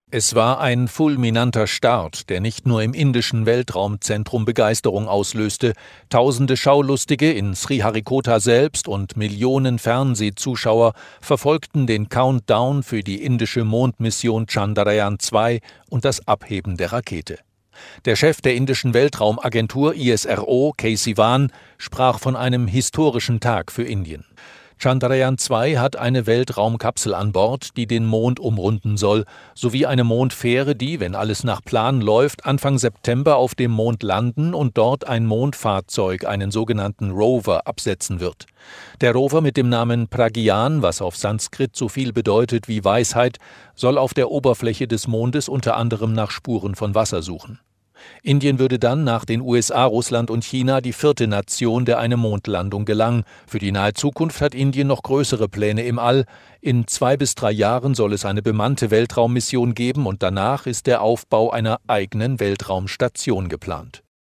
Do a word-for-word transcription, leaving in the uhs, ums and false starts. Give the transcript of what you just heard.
Es war ein fulminanter Start, der nicht nur im indischen Weltraumzentrum Begeisterung auslöste. Tausende Schaulustige in Sriharikota selbst und Millionen Fernsehzuschauer verfolgten den Countdown für die indische Mondmission Chandrayaan zwei und das Abheben der Rakete. Der Chef der indischen Weltraumagentur I S R O, K. Sivan, sprach von einem historischen Tag für Indien. Chandrayaan zwei hat eine Weltraumkapsel an Bord, die den Mond umrunden soll, sowie eine Mondfähre, die, wenn alles nach Plan läuft, Anfang September auf dem Mond landen und dort ein Mondfahrzeug, einen sogenannten Rover, absetzen wird. Der Rover mit dem Namen Pragyan, was auf Sanskrit so viel bedeutet wie Weisheit, soll auf der Oberfläche des Mondes unter anderem nach Spuren von Wasser suchen. Indien würde dann nach den U S A, Russland und China die vierte Nation, der eine Mondlandung gelang. Für die nahe Zukunft hat Indien noch größere Pläne im All. In zwei bis drei Jahren soll es eine bemannte Weltraummission geben und danach ist der Aufbau einer eigenen Weltraumstation geplant.